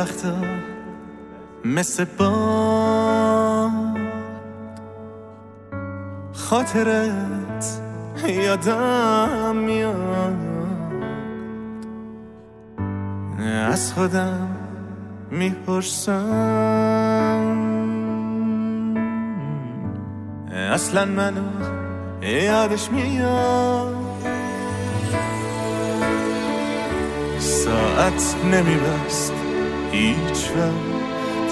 وقتا مثل با خاطرت یادم میاد، از خودم میپرسم اصلا منو یادش میاد. ساعت نمیبست هیچ وقت،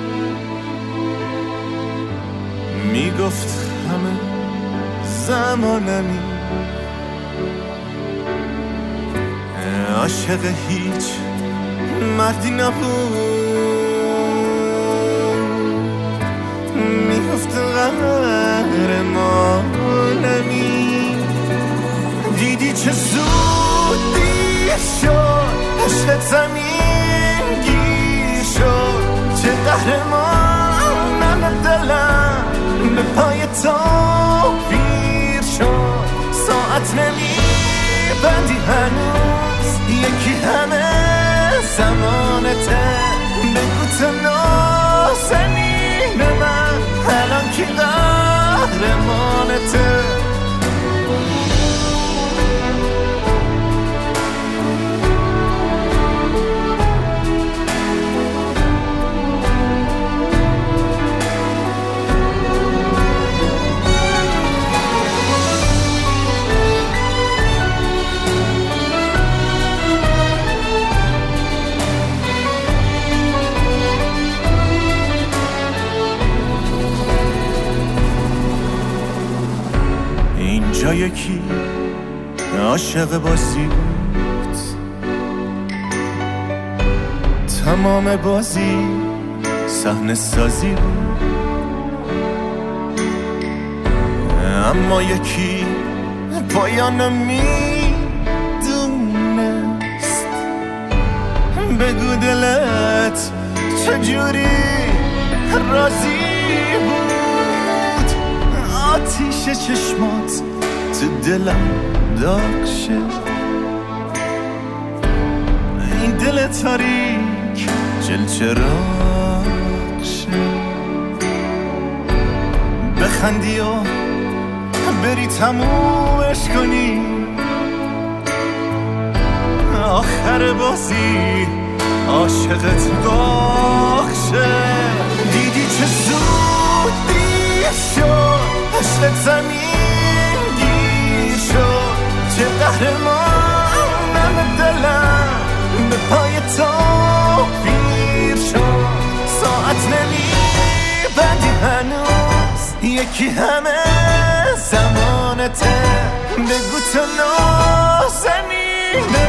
میگفت همه زمانمی، عاشق هیچ مردی نبود، میگفت قهرمانمی. دیدی چه زود دیر شد، عشق زمین گیر شد، چه قهرمانم دلم به پای تو پیر شد. ساعت نمیبندی هنوز، یکی همه زمانته، بگو تو نازنین من الان کی قهرمانته. اینجا یکی عاشق بازی بود، تمام بازی صحنه سازی بود، اما یکی پایان میدونست. بگو دلت چجوری راضی بود، آتیش چشمات تو دلم داغ شد. این دل تاریک جل چراغ شد. بخندی و بری تمومش کنی، آخر بازی عاشقت داغ شد. دیدی چه زود دیر شد، عشق زمین گیر شد، چه قهرمانم دلم به پای تو پیر شد. ساعت نمیبندی هنوز، یکی همه زمانته، بگو تو نازنین